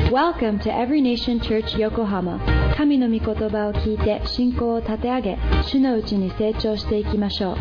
Welcome to Every Nation Church Yokohama. 神の御言葉を聞いて信仰を立て上げ、主のうちに成長していきましょう。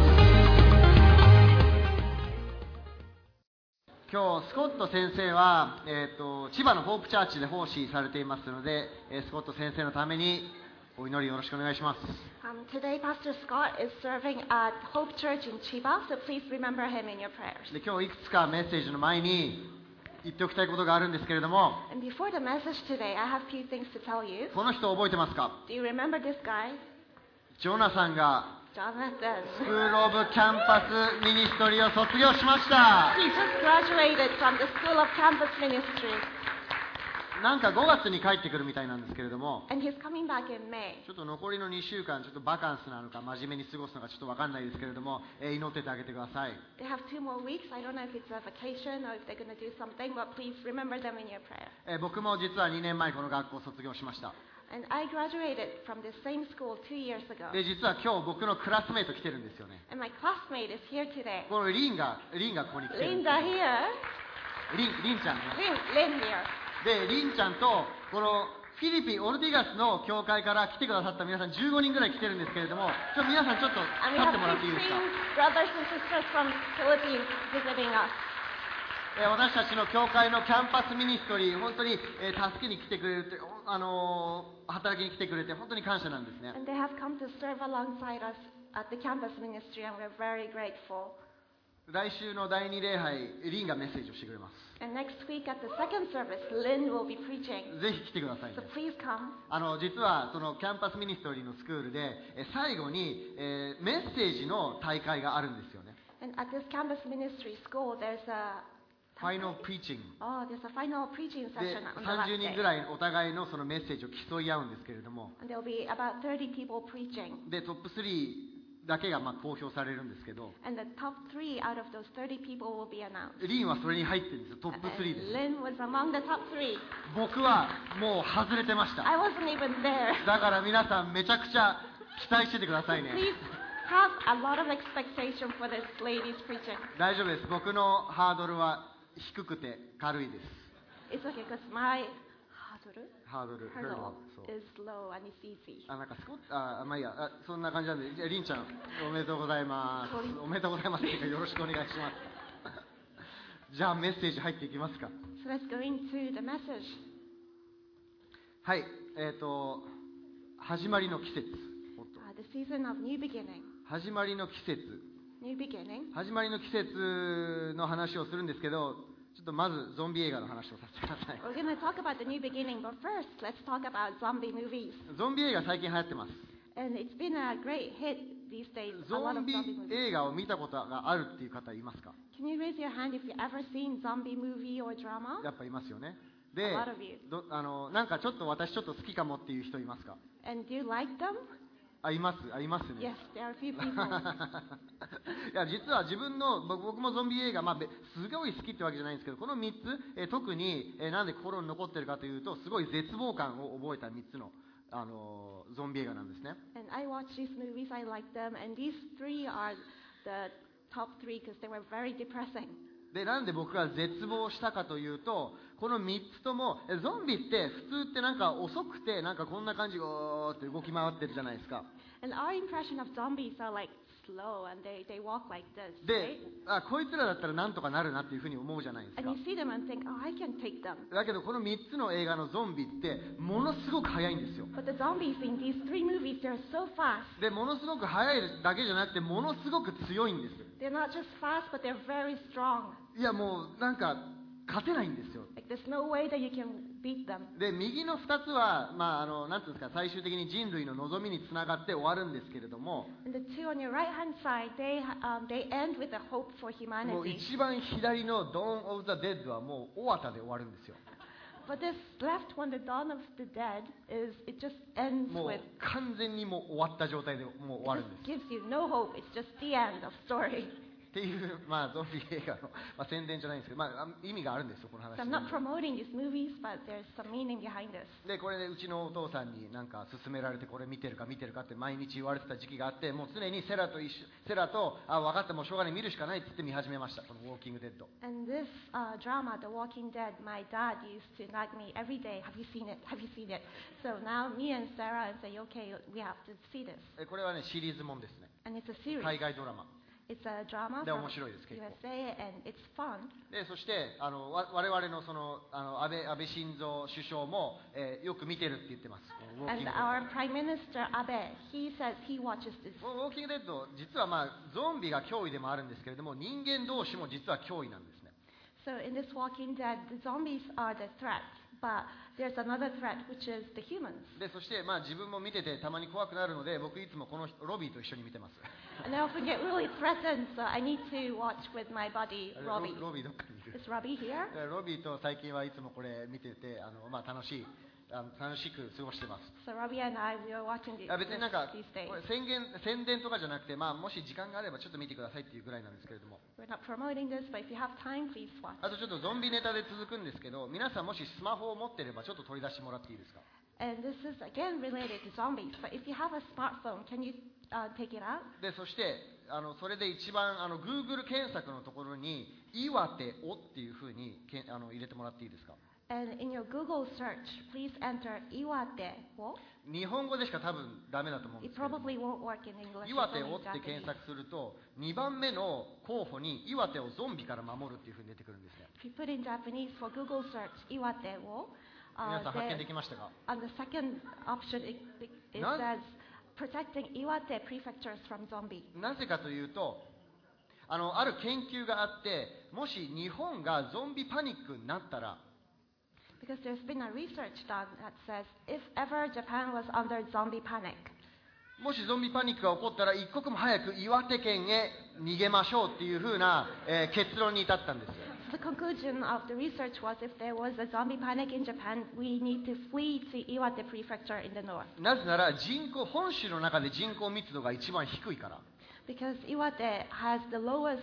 今日スコット先生は、千葉のホープチャーチで奉仕されていますので、スコット先生のためにお祈りよろしくお願いします。 Today, Pastor Scott is serving at Hope Church in Chiba, so please remember him in your prayers. で今日いくつかメッセージの前に言っておきたいことがあるんですけれども、 And before the message today, I have a few things to tell you. この人覚えてますか？ Do you remember this guy? ジョナサンが Jonathan. スクールオブキャンパスミニストリーを卒業しました。 He just graduated from the School of Campus Ministry, なんか5月に帰ってくるみたいなんですけれども、 and he's coming back in May. ちょっと残りの2週間ちょっとバカンスなのか真面目に過ごすのかちょっと分かんないですけれども、祈っててあげてください。 They have 2 more weeks. I don't know if it's a vacation or if they're going to do something, but please remember them in your prayer. 僕も実は2年前この学校を卒業しました。 And I graduated from the same school 2 years ago. で実は今日僕のクラスメート来てるんですよね。 And my classmate is here today. このリンがここに来てるんですよ。 Linda here. リンちゃんね。 Lynn here. でリンちゃんとこのフィリピンオルティガスの教会から来てくださった皆さん15人ぐらい来てるんですけれども、皆さんちょっと And we 立っ have てもらっていいですか？ 15 brothers and sisters from Philippines visiting us. 私たちの教会のキャンパスミニストリー、本当に、助けに来てくれるって、働きに来てくれて本当に感謝なんですね。 And they have come to serve alongside us at the campus ministry, and we're very grateful. 来週の第2礼拝、リンがメッセージをしてくれます。 And next week at the second service, Lynn will be preaching. ぜひ来てくださいね So。please come. 実はそのキャンパスミニストリーのスクールで最後に、メッセージの大会があるんですよね。 And at this campus ministry school, there's a ファイナルプリーチング there's a final preaching で session on the last 30人 day. ぐらいお互いのそのメッセージを競い合うんですけれども、 And there'll be about 30 people preaching. でトップ3だけが公表されるんですけど、 And the top 3 out of those 30 people will be announced. リンはそれに入ってるんですよ。トップ And 3です。 Lynn was among the top 3. 僕はもう外れてました。 I wasn't even there. だから皆さんめちゃくちゃ期待しててくださいね。 Please have a lot of expectation for this lady's preaching. 大丈夫です。僕のハードルは低くて軽いです。 It's okay because my ハードル hurdle そう is low and it's easy. なんかまあいいや、そんな感じなんで、じゃあリンちゃんおめでとうございます。おめでとうございます。よろしくお願いします。じゃあメッセージ入っていきますか。 So let's go into the message. はい、始まりの季節。 The season of new beginning. 始まりの季節。 New beginning. 始まりの季節の話をするんですけど、ちょっとまずゾンビ映画の話をさせてください。 We're going to talk about the new beginning, but first let's talk about zombie movies. ゾンビ映画最近流行ってます。 And it's been a great hit these days. A ゾ lot ン of ビ zombie movies. 映画を見たことがあるっていう方いますか？ Can you raise your hand if you've ever seen zombie movie or drama? やっぱいますよね。で A lot of you. なんか私ちょっと好きかもっていう人いますか？ And do you like them? いますね。 Yes, there are a few people. いや実は僕もゾンビ映画、すごい好きってわけじゃないんですけど、この3つ、特に、なんで心に残ってるかというと、すごい絶望感を覚えた3つの、ゾンビ映画なんですね。 And I watch these movies, I like them, and these 3 are the top 3 because they were very depressing. でなんで僕が絶望したかというと、この3つともゾンビって普通ってなんか遅くてなんかこんな感じゴーって動き回ってるじゃないですか。 And our impression of zombies are like slow and they walk like this, で right? こいつらだったらなんとかなるなっていうふうに思うじゃないです And か。 you see them and think, oh, I can take them. だけどこの3つの映画のゾンビってものすごく速いんですよ。 But the zombies in these 3 movies, they're so fast. でものすごく速いだけじゃなくてものすごく強いんです。 They're not just fast, but they're very strong. いやもうなんか勝てないんですよ。 Like there's no way that you can beat them. で右の2つは、なんていうんですか、最終的に人類の望みにつながって終わるんですけれども、 And the 2 on your right hand side, they end with a hope for もう humanity. 一番左の Dawn of the Dead はもう終わったで終わるんですよ。 But this left one, the Dawn of the Dead, it just ends もう with 完全にもう終わった状態でもう終わるんです。 gives you no hope. It's just the end of story. っていう、ゾンビ映画の、宣伝じゃないんですけど、意味があるんですよ、この話。 So I'm not promoting these movies, but there's some meaning behind this. でこれでうちのお父さんになんか勧められて、これ見てるかって毎日言われてた時期があって、もう常にセラと分かった、もうしょうがない、見るしかないって言って見始めました、このウォーキングデッド。 And this drama, The Walking Dead, my dad used to nag me every day, have you seen it? Have you seen it? So now me and Sarah say, okay, we have to see this. これはね、シリーズもんですね。 And it's a series. 海外ドラマ It's a drama で from 面白いです結構。 USA, and it's fun. でそして我々の安倍晋三首相も、よく見てるって言ってます。ウォーキング And デッド our Prime Minister Abe, he says he watches this. ウォーキングデッド、実はゾンビが脅威でもあるんですけれども、人間同士も実は脅威なんですね。 So in this Walking Dead, the zombies are the threat, but there's another threat, which is the humans. でそして自分も見ててたまに怖くなるので、僕いつもこのロビーと一緒に見てます。 And I often get really threatened, so I need to watch with my buddy, Robbie. ロビーどっかにいる。 Is Robbie here? ロビーと最近はいつもこれ見てて、楽しく過ごしてます。 So Robbie and I, we are watching 別になんか these days. これ宣伝とかじゃなくて、もし時間があればちょっと見てくださいっていうぐらいなんですけれども、 We're not promoting this, but if you have time, please watch. あとちょっとゾンビネタで続くんですけど、皆さんもしスマホを持ってればちょっと取り出してもらっていいですか。 And this is again related to zombies, but if you have a smartphone, can you take it out? でそしてそれで一番Google 検索のところに岩手をっていうふうに入れてもらっていいですか。 And in your Google search, please enter Iwate. Wo? 日本語でしか多分ダメだと思うんで It すけど、 probably won't work in English. 岩 It's 手 only をって Japanese. 検索すると2番目の候補に岩手をゾンビから守るっていうふうに出てくるんですね。 If you put in Japanese for Google search Iwate wo, 皆さん発見 there- できましたか。 on the second option it None- says protecting Iwate prefectures from zombie. なぜかというとある研究があって、もし日本がゾンビパニックになったら、 Because there's been a research done that says if ever Japan was under zombie panic, もしゾンビパニックが起こったら一刻も早く岩手県へ逃げましょうっていうふうな、結論に至ったんです。 the conclusion of the research was if there was a zombie panic in Japan, we need to flee to Iwate prefecture in the north. なぜなら本州の中で人口密度が一番低いから。 Because Iwate has the lowest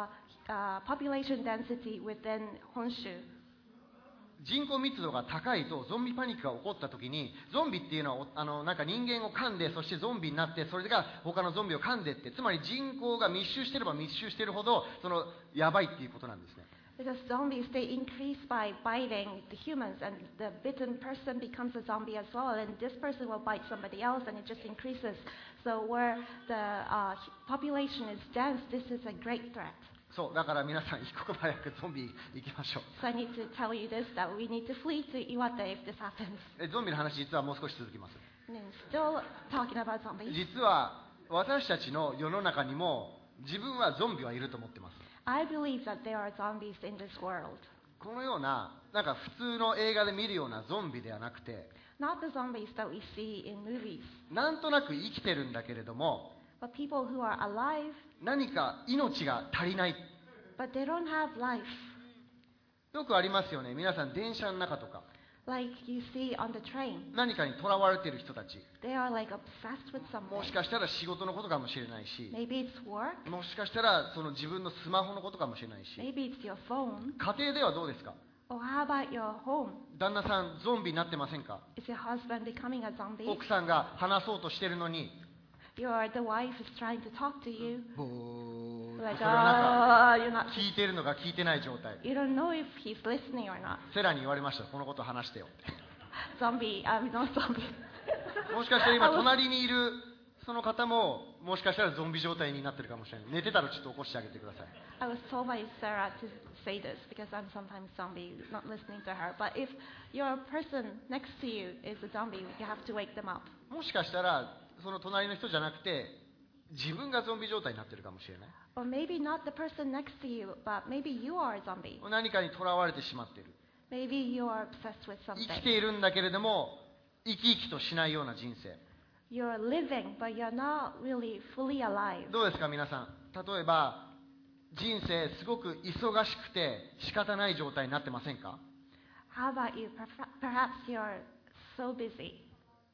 population density within Honshu. 人口密度が高いとゾンビパニックが起こった時に、ゾンビっていうのはなんか人間を噛んで、そしてゾンビになって、それが他のゾンビを噛んでって、つまり人口が密集してれば密集してるほどやばいっていうことなんですね。 Because zombies, they increase by biting the humans, and the bitten person becomes a zombie as well, and this person will bite somebody else, and it just increases. So where the population is dense, this is a great threat. そうだから皆さん一刻も早くゾンビ行きましょう。 So I need to tell you this, that we need to flee to Iwate if this happens. ゾンビの話実はもう少し続きます。 And then still talking about zombies. 実は私たちの世の中にも自分はゾンビはいると思ってます。 I believe that there are zombies in this world. このようななんか普通の映画で見るようなゾンビではなくて、 Not the zombies that we see in movies, なんとなく生きてるんだけれども、 but people who are alive, 何か命が足りない。 but they don't have life. よくありますよね。皆さん電車の中とか Like you see on the train. 何かにとらわれている人たち、 They are like obsessed with も something. しかしたら仕事のことかもしれないし、 Maybe it's work, もしかしたら自分のスマホのことかもしれないし、 maybe it's your phone. 家庭ではどうですか。 Or how about your home? 旦那さんゾンビになってませんか。 Is your husband becoming a zombie? 奥さんが話そうとしてるのに The wife is trying to talk to you. ボーッと Like, それをなんか you're not. 聞いてるのか聞いてない状態。 You don't know if he's listening or not. セラに言われました。このこと話してよって。 Zombie, no zombie. もしかしたら今隣にいるその方ももしかしたらゾンビ状態になってるかもしれない。寝てたらちょっと起こしてあげてください。 I was told by Sarah to say this because I'm sometimes zombie, not listening to her. But if your person next to you is a zombie, you have to wake them up. もしかしたらその隣の人じゃなくて自分がゾンビ状態になってるかもしれない。 Or maybe not the person next to you, but maybe you are a zombie. 何かにとらわれてしまっている。 Maybe you are obsessed with 生 something. きているんだけれども生き生きとしないような人生。 You're living, but you're not really fully alive. どうですか皆さん。例えば人生すごく忙しくて仕方ない状態になってませんか。 How about you? Perhaps you're so busy.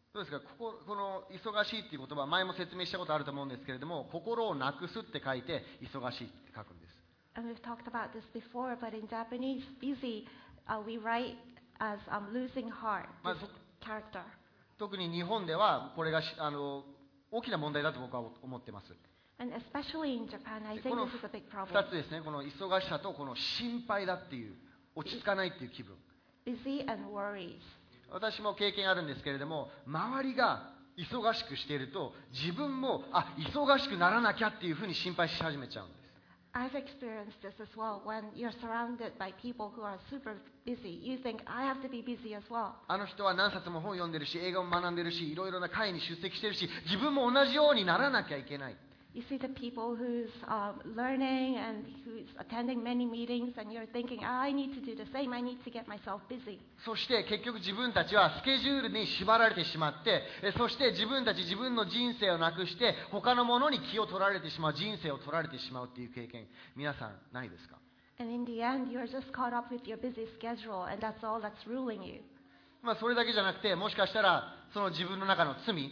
どうですか、この忙しいっていう言葉、前も説明したことあると思うんですけれども、心をなくすって書いて、忙しいって書くんです。 And we've talked about this before, but in Japanese, busy, we write as losing heart, this character. 特に日本では、これが大きな問題だと僕は思ってます。 And especially in Japan, I こ think の this is a big 2 problem. つですね、この忙しさとこの心配だっていう、落ち着かないっていう気分。 Busy and worries. 私も経験あるんですけれども、周りが忙しくしていると、自分も忙しくならなきゃっていうふうに心配し始めちゃうんです。 I've experienced this as well. When you're surrounded by people who are super busy, you think, I have to be busy as well. あの人は何冊も本読んでるし、映画も学んでるし、いろいろな会に出席してるし、自分も同じようにならなきゃいけない。 You see the people who's learning and who's attending many meetings, and you're thinking, I need to do the same. I need to get myself busy. そして結局自分たちはスケジュールに縛られてしまって、そして自分の人生をなくして、他のものに気を取られてしまう、人生を取られてしまうっていう経験、皆さんないですか？ And in the end, you're just caught up with your busy schedule, and that's all that's ruling you. それだけじゃなくて、もしかしたらその自分の中の罪、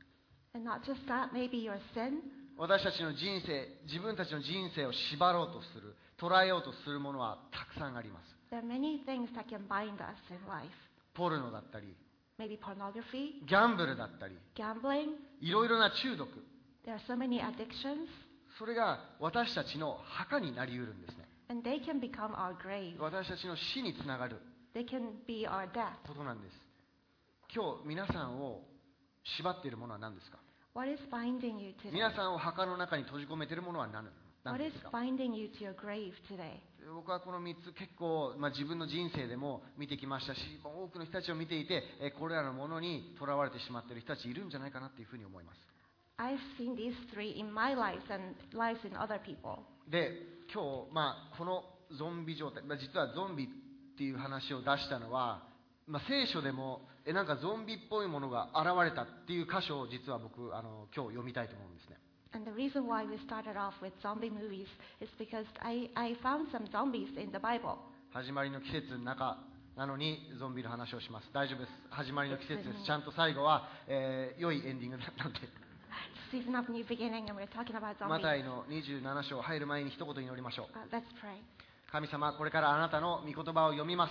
And not just that, maybe your sin. 私たちの人生、自分たちの人生を縛ろうとする、捉えようとするものはたくさんあります。 There are many things that can bind us in life. ポルノだったり、 Maybe pornography, ギャンブルだったり、 gambling. いろいろな中毒、 There are so many addictions, それが私たちの墓になりうるんですね。 and they can become our grave. 私たちの死につながる They can be our death. ことなんです。今日皆さんを縛っているものは何ですか？ What is binding you today? 皆さんを墓の中に閉じ込めているものは何 What で is すか？ binding you to your grave today? 僕はこの3つ結構、自分の人生でも見てきましたし、多くの人たちを見ていて、これらのものにとらわれてしまっている人たちいるんじゃないかなというふうに思います。 I've seen these three in my life and lives in other people. で、今日、このゾンビ状態、実はゾンビっていう話を出したのは、聖書でもなんかゾンビっぽいものが現れたっていう箇所を実は僕今日読みたいと思うんですね。 And the reason why we started off with zombie movies is because I found some zombies in the Bible. 始まりの季節の中なのにゾンビの話をします。大丈夫です。始まりの季節です。ちゃんと最後は、良いエンディングだったので。 Season of new beginning, and we're talking about マ zombies. タイの27章入る前に一言祈りましょう。 Let's pray. 神様、これからあなたの御言葉を読みます。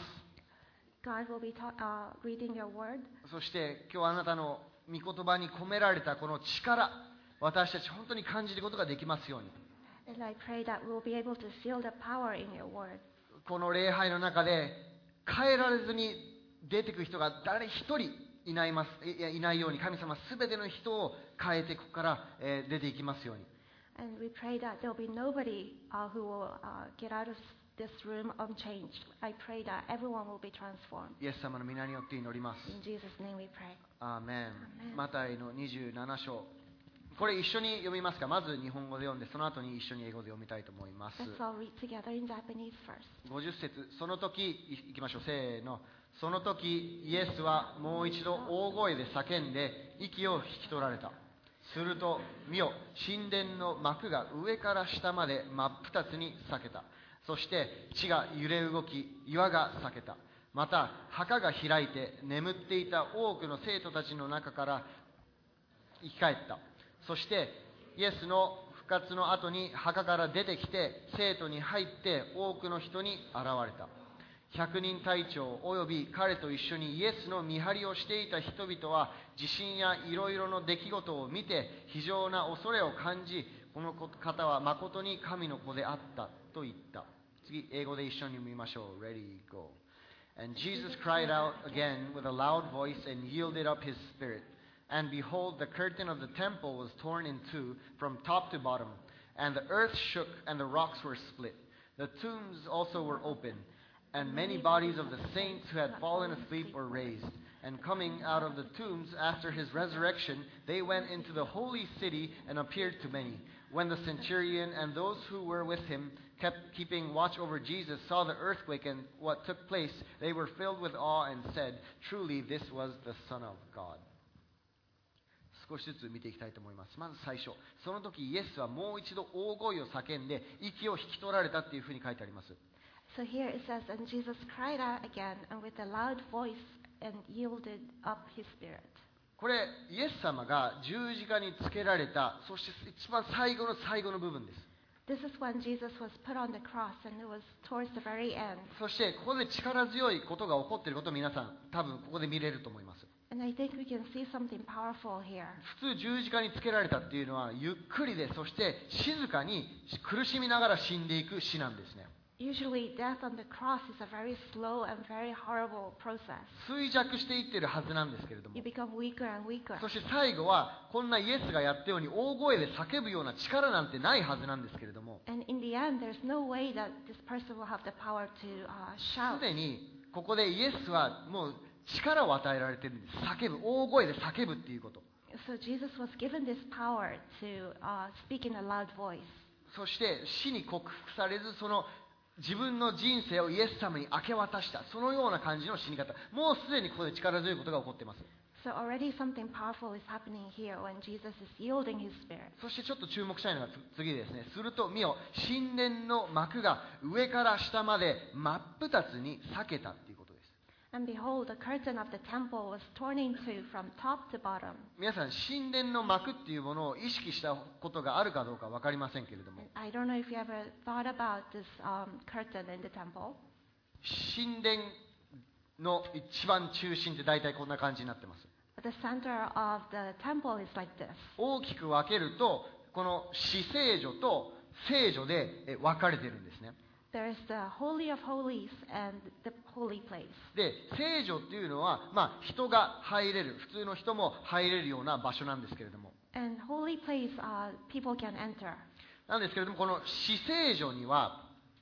God will be reading your word. そして今日あなたの御言葉に込められたこの力、私たち本当に感じることができますように。 And I pray that we'll be able to feel the power in your word. この礼拝の中で変えられずに出てくる人が誰一人いないように、神様すべての人を変えてここから、出ていきますように。 And we pray that there'll be nobody who will get out of this room unchanged. I pray that everyone will be transformed. イエス様の皆によって祈ります。 In Jesus' name we pray. アーメン。 Amen. マタイの27章。これ一緒に読みますか？まず日本語で読んで、その後に一緒に英語で読みたいと思います。 Let's all read together in Japanese first. 50節、その時、いきましょう、せーの。その時、イエスはもう一度大声で叫んで、息を引き取られた。すると、見よ、神殿の幕が上から下まで真っ二つに裂けた。そして地が揺れ動き、岩が裂けた。また墓が開いて眠っていた多くの生徒たちの中から生き返った。そしてイエスの復活の後に墓から出てきて生徒に入って多くの人に現れた。百人隊長および彼と一緒にイエスの見張りをしていた人々は地震やいろいろな出来事を見て非常な恐れを感じ、この方は誠に神の子であったと言った。次、英語で一緒に見ましょう。Ready, go. And Jesus cried out again with a loud voice and yielded up his spirit. And behold, the curtain of the temple was torn in two from top to bottom, and the earth shook and the rocks were split. The tombs also were opened, and many bodies of the saints who had fallen asleep were raised. And coming out of the tombs after his resurrection, they went into the holy city and appeared to many. When the centurion and those who were with him keeping watch over Jesus saw the earthquake and what took place, they were filled with awe and said, Truly this was the Son of God. 少しずつ見ていきたいと思います。まず最初、その時イエスはもう一度大声を叫んで息を引き取られたっていうふうに書いてあります。 So here it says, and Jesus cried out again, and with a loud voice, and yielded up his spirit. これイエス様が十字架につけられた、そして一番最後の最後の部分です。 This is when Jesus was put on the cross, and it was towards the very end. そしてここで力強いことが起こっていることを皆さん多分ここで見れると思います。 And I think we can see something powerful here. 普通十字架につけられたっていうのはゆっくりで、そして静かに苦しみながら死んでいく死なんですね。 Usually, death on the cross is a very slow and very horrible process. 衰弱していっているはずなんですけれども、 You become weaker and weaker. そして最後はこんなイエスがやったように大声で叫ぶような力なんてないはずなんですけれども、 And in the end, there's no way that this person will have the power to shout. すでにここでイエスはもう力を与えられているんです。叫ぶ、大声で叫ぶっていうこと。 So Jesus was given this power to speak in a loud voice. そして死に克服されず、その自分の人生をイエス様に明け渡した、そのような感じの死に方。もうすでにここで力強いことが起こっています。 So already something powerful is happening here when Jesus is yielding his spirit. そしてちょっと注目したいのが次ですね。すると見よ、神殿の幕が上から下まで真っ二つに裂けたっていうことです。 And behold, the curtain of the temple was torn in two from top to bottom. 皆さん、神殿の幕っていうものを意識したことがあるかどうか分かりませんけれども、 I don't know if you ever thought about this curtain in the temple. 神殿の一番中心って大体こんな感じになってます。 The center of the temple is like this. 大きく分けると、この至聖所と聖所で分かれているんですね。 There is the Holy of Holies and the holy place. で、聖所っていうのは、人が入れる、普通の人も入れるような場所なんですけれども、 And holy place, people can enter. なんですけれども、この至聖所には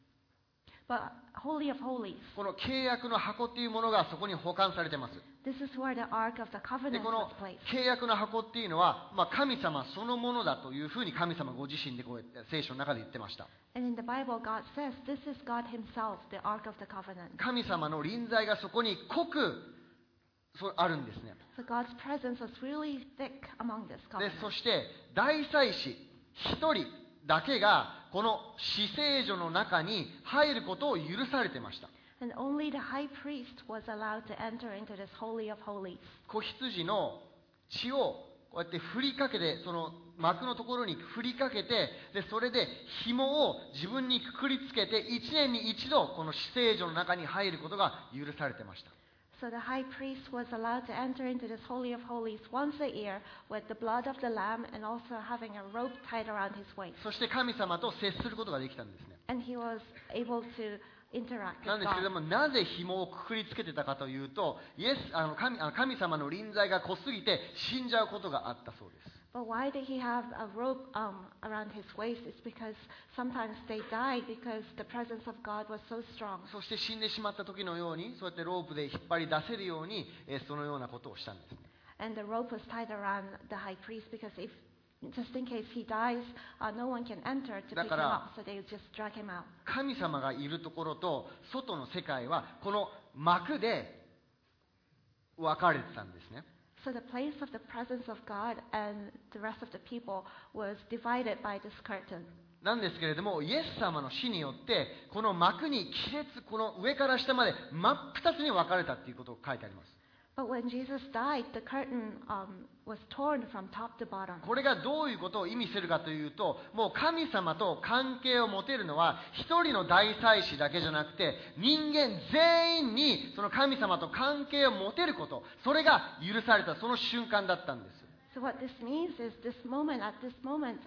But Holy of Holies, この契約の箱っていうものがそこに保管されています。 this is where the Ark of the で、 Covenant この was placed. 契約の箱っていうのは、神様そのものだというふうに神様ご自身で聖書の中で言ってました。 And in the Bible, God says, this is God himself, the Ark of the Covenant. 神様の臨在がそこに濃くあるんですね。 So God's presence was really thick among this で、 covenant. そして大祭司一人だけがこの至聖所の中に入ることを許されてました。 And only the high priest was allowed to enter into this Holy of Holies. 子羊の血をこうやって振りかけて、その幕のところに振りかけて、でそれで紐を自分にくくりつけて1年に一度この至聖所の中に入ることが許されてました。 So the high priest was allowed to enter into this Holy of Holies once a year with the blood of the lamb and also having a rope tied around his waist. そして神様と接することができたんですね。 And he was able to interact なん with ですけれど God. も、なぜ紐をくくりつけてたかというと、神様の臨在が濃すぎて死んじゃうことがあったそうです。 But why did he have a rope around his waist? It's because sometimes they died because the presence of God was so strong. そして死んでしまった時のように、そうやってロープで引っ張り出せるように、そのようなことをしたんですね。 And the rope was tied around the high priest because if just in case he dies, no one can enter to pick him だから、 up. So they would just drag him out. 神様がいるところと外の世界はこの幕で分かれてたんですね。 So the place of the presence of God and the rest of the people was divided by this curtain. なんですけれども、イエス様の死によってこの幕に亀裂、この上から下まで真っ二つに分かれたっていうことを書いてあります。 But when Jesus died, the curtain was torn from top to bottom. これがどういうことを意味するかというと、もう神様と関係を持てるのは一人の大祭司だけじゃなくて、人間全員にその神様と関係を持てること、それが許されたその瞬間だったんです。 So what this means is at this moment,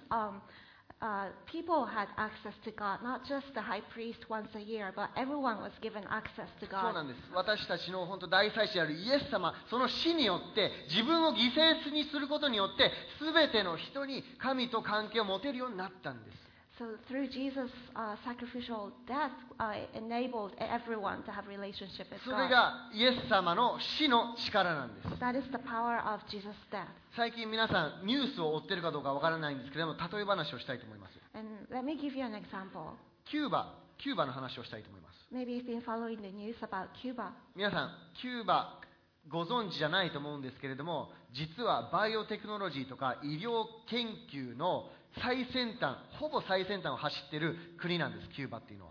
people had access to God, not just the high priest once a year, but everyone was given access to そうな God. んです。私たちの本当大祭司であるイエス様、その死によって自分を犠牲にすることによって全ての人に神と関係を持てるようになったんです。 So through Jesus' sacrificial death, enabled everyone to have relationship with それ God. がイエス様の死の力なんです。 That is the power of Jesus' death. 最近皆さんニュースを追ってるかどうかわからないんですけれども、例え話をしたいと思います。 And let me give you an example. キューバの話をしたいと思います。 Maybe you've been following the news about Cuba. 皆さん、キューバご存知じゃないと思うんですけれども、実はバイオテクノロジーとか医療研究の最先端、ほぼ最先端を走っている国なんです、キューバっていうのは。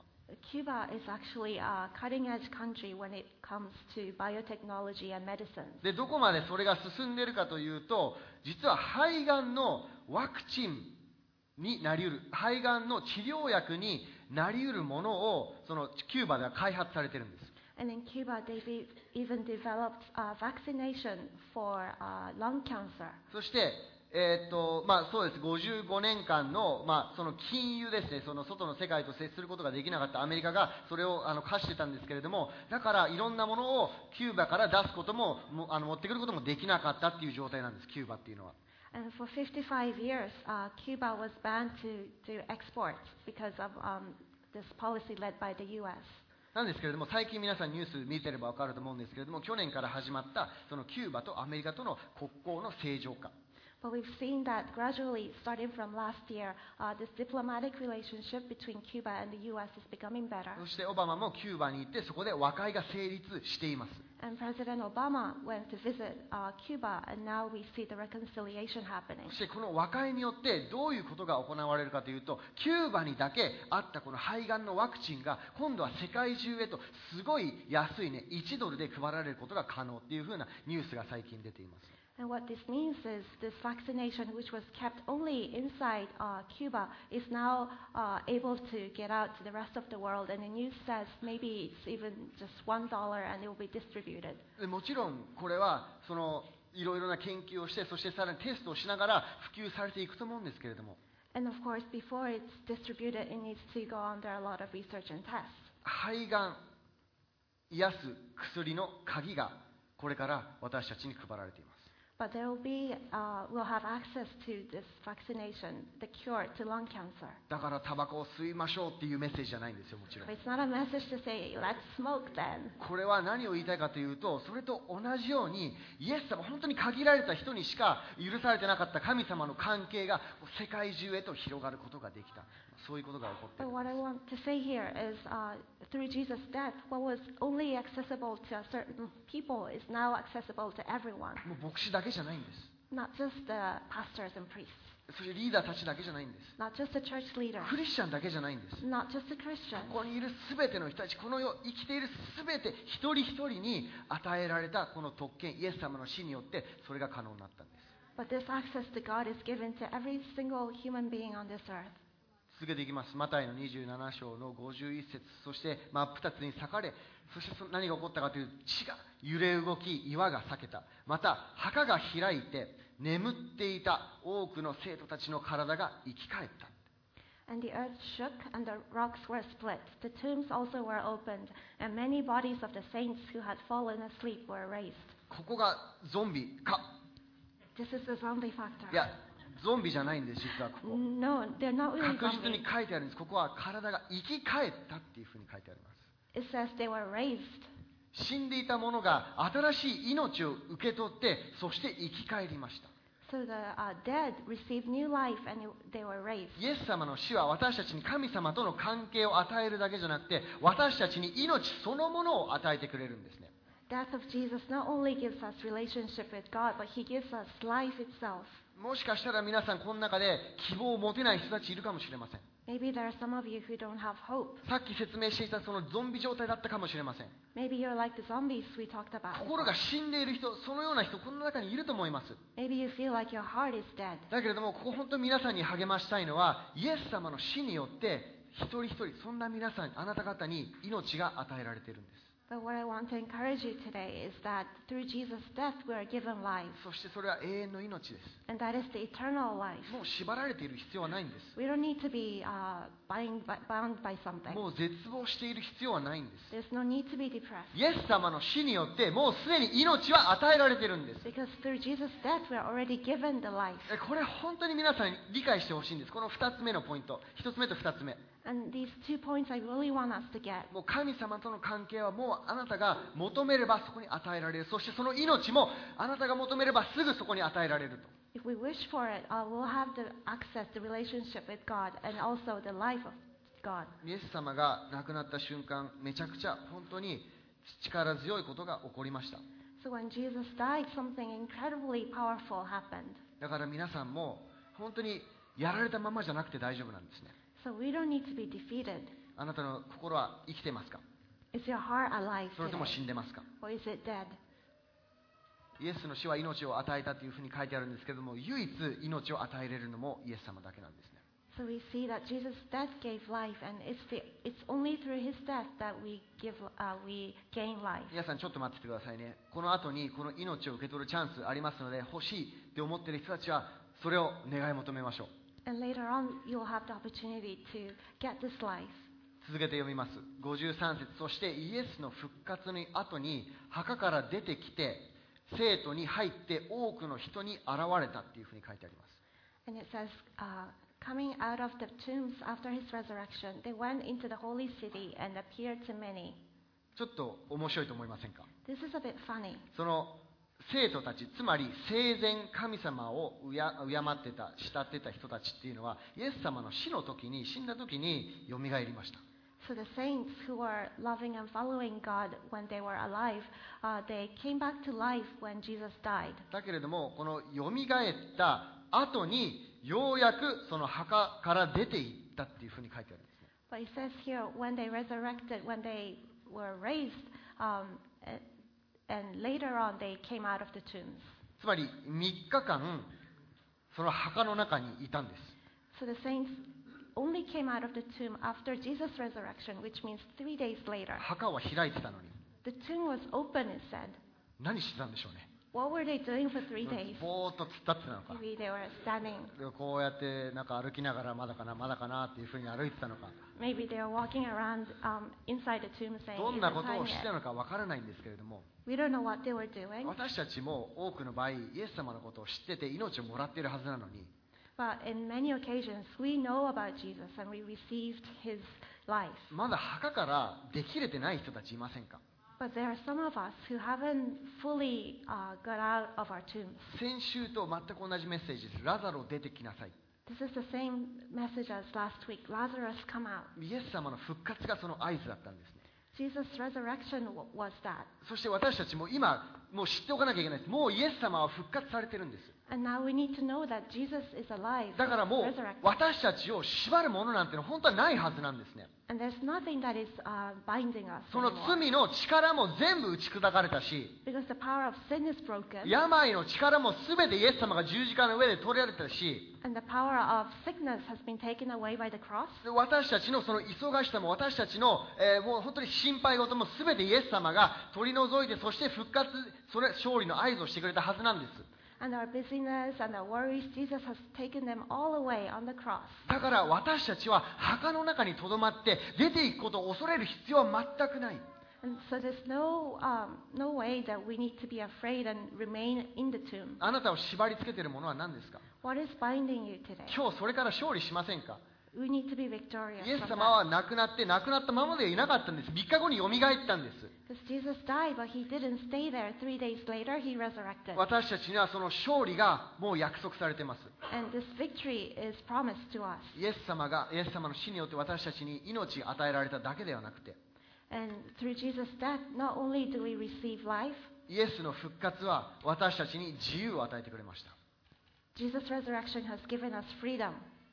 Cuba is actually a cutting-edge country when it comes to biotechnology and medicine. で、どこまでそれが進んでいるかというと、実は肺がんのワクチンになりうる、肺がんの治療薬になりうるものを、そのキューバでは開発されているんです。 And in Cuba, they've even developed a vaccination for lung cancer. そして、そうです、55年間の、その禁輸ですね、その外の世界と接することができなかったアメリカがそれを課してたんですけれども、だからいろんなものをキューバから出すことも、持ってくることもできなかったっていう状態なんです、キューバっていうのは。 And for 55 years, Cuba was banned to export because of this policy led by the U.S. なんですけれども、最近皆さんニュース見てれば分かると思うんですけれども、去年から始まったそのキューバとアメリカとの国交の正常化。 But we've seen that gradually, starting from last year, this diplomatic relationship between Cuba and the U.S. is becoming better. そしてオバマもキューバに行ってそこで和解が成立しています。 And President Obama went to visit Cuba, and now we see the reconciliation happening. そしてこの和解によってどういうことが行われるかというと、キューバにだけあったこの肺がんのワクチンが今度は世界中へとすごい安いね、$1で配られることが可能っていうふうなニュースが最近出ています。 And what this means is this vaccination, which was kept only inside Cuba, is now able to get out to the rest of the world. And the news says maybe it's even just $1 and it will be distributed. もちろんこれはそのいろいろな研究をして、そしてさらにテストをしながら普及されていくと思うんですけれども、 And of course, before it's distributed, it needs to go under a lot of research and tests. 肺がん癒す薬の鍵がこれから私たちに配られています。 But there will be, we'll have access to this vaccination, the cure to lung cancer. だからタバコを吸いましょうっていうメッセージじゃないんですよ、もちろん。 But it's not a message to say, let's smoke then. これは何を言いたいかというと、それと同じようにイエス様、本当に限られた人にしか許されてなかった神様の関係が世界中へと広がることができた。そういうことが起こってい But る。 what I want to say here is through Jesus' death, what was only accessible to a certain people is now accessible to everyone. もう牧師だけじゃないんです。 Not just the pastors and priests, そしてリーダーたちだけじゃないんです。 not just the church leaders, クリスチャンだけじゃないんです。 not just the Christians, ここにいるすべての人たち、この世生きているすべて一人一人に与えられたこの特権、イエス様の死によってそれが可能になったんです。 but this access to God is given to every single human being on this earth. 続けていきます。マタイの27章の51節、そして真っ二つに裂かれ、そして何が起こったかというと、地が揺れ動き、岩が裂けた。また墓が開いて眠っていた多くの生徒たちの体が生き返った。 And the earth shook, and the rocks were split. The tombs also were opened, and many bodies of the saints who had fallen asleep were raised. ここがゾンビか。 This is the zombie factor. いや、ゾンビじゃないんです、実はここ。 No, they're not really 確実 zombies. に書いてあるんです。ここは体が生き返ったっていうふうに書いてあります。 It says they were raised. 死んでいた者が新しい命を受け取って、そして生き返りました。 So the dead received new life and they were raised. イエス様の死は私たちに神様との関係を与えるだけじゃなくて、私たちに命そのものを与えてくれるんですね。 Death of Jesus not only gives us relationship with God, but He gives us life itself. もしかしたら皆さんこの中で希望を持てない人たちいるかもしれません。 Maybe there are some of you who don't have hope. さっき説明していたそのゾンビ状態だったかもしれません。 Maybe you're like the zombies we talked about. 心が死んでいる人、そのような人、この中にいると思います。 Maybe you feel like your heart is dead. だけれども、ここ本当に皆さんに励ましたいのは、イエス様の死によって一人一人、そんな皆さん、あなた方に命が与えられているんです。 But what I want to encourage you today is that through Jesus' death we are given life. そしてそれは永遠の命です。 And that is the eternal life. もう縛られている必要はないんです。 We don't need to be bound by something. もう絶望している必要はないんです。 There's no need to be depressed. イエス様の死によってもうすでに命は与えられているんです。 Because through Jesus' death we are already given the life. これ本当に皆さんに理解してほしいんです。この2つ目のポイント。1つ目と2つ目。 And these 2 points I really want us to get. もう神様との関係はもうあなたが求めればそこに与えられる。そしてその命もあなたが求めればすぐそこに与えられると。 If we wish for it, we'll have the access, the relationship with God, and also the life of God. イエス様が亡くなった瞬間、めちゃくちゃ本当に力強いことが起こりました。 So when Jesus died, something incredibly powerful happened. だから皆さんも本当にやられたままじゃなくて大丈夫なんですね。 So we don't need to be defeated. あなたの心は生きてますか？ Is your heart alive それとも today? 死んでますか？ Or is it dead? イエスの死は命を与えたというふうに書いてあるんですけども、唯一命を与えれるのもイエス様だけなんですね。 So we see that Jesus' death gave life, and it's only through his death that we gain life. 皆さんちょっと待っててくださいね。この後にこの命を受け取るチャンスありますので、欲しいって思っている人たちはそれを願い求めましょう。 And later on, you'll have the opportunity to get this life. 続けて読みます。53節、そしてイエスの復活の後に墓から出てきて聖徒に入って多くの人に現れたっていうふうに書いてあります。 And it says, coming out of the tombs after his resurrection, they went into the holy city and appeared to many. ちょっと面白いと思いませんか？ This is a bit funny. その生徒たち、つまり生前神様を敬ってた、慕ってた人たちっていうのは、イエス様の死の時に、死んだ時によみがえりました。 So the saints who were loving and following God when they were alive, they came back to life when Jesus died. だけれども、このよみがえった後にようやくその墓から出ていったっていうふうに書いてあるんですね。 But it says here, when they resurrected, when they were raised, and later on they came out of the tombs. つまり3日間その墓の中にいたんです。 So the saints only came out of the tomb after Jesus' resurrection, which means 3 days later. 墓は開いてたのに The tomb was open, it said. 何してたんでしょうね。 What were they doing for 3 days? ぼーっと突っ立ってたのか、 Maybe they were standing. こうやってなんか歩きながらまだかなまだかなっていうふうに歩いてたのか、 Maybe they were walking around inside the tomb saying, どん "Is な it こと time をしてた yet?" のかわからないんですけれども、 We don't know what they were doing. 私たちも多くの場合イエス様のことを知ってて命をもらっているはずなのに、 But in many occasions, we know about Jesus and we received his life. まだ墓からできれてない人たちいませんか？ But there are some of us who haven't fully got out of our tombs. 先週と全く同じメッセージです。ラザロ出てきなさい。 This is the same message as last week. Lazarus, come out. イエス様の復活がその合図だったんですね。 Jesus' resurrection was that. そして私たちも今もう知っておかなきゃいけないです。もうイエス様は復活されてるんです。 And now we need to know that Jesus is alive, だからもう resurrected. 私たちを縛るものなんてのは本当はないはずなんですね。 And there's nothing that is binding us その anymore. 罪の力も全部打ち砕かれたし、 Because the power of sin is broken. 病の力も全てイエス様が十字架の上で取られたし、 And the power of sickness has been taken away by the cross. 私たちのその忙しさも私たちの、もう本当に心配事も全てイエス様が取り除いて、そして復活、それ勝利の合図をしてくれたはずなんです。 And our busyness and our worries, Jesus has taken them all away on the cross. だから私たちは墓の中にとどまって出ていくことを恐れる必要は全くない。 And so there's no way that we need to be afraid and remain in the tomb. あなたを縛り付けているものは何ですか？ What is binding you today? 今日それから勝利しませんか？ We need to be victorious イエス from 様 that. は亡くなって亡くなったままでいなかったんです。3日後によみがえったんです。 Because Jesus died, but he didn't stay there. 3 days later, he resurrected. 私たちにはその勝利がもう約束されています。 And this victory is promised to us. イエス様の死によって私たちに命が与えられただけではなくて、 And through Jesus' death, not only do we receive life, イエスの復活は私たちに自由を与えてくれました。 Jesus' resurrection has given us freedom.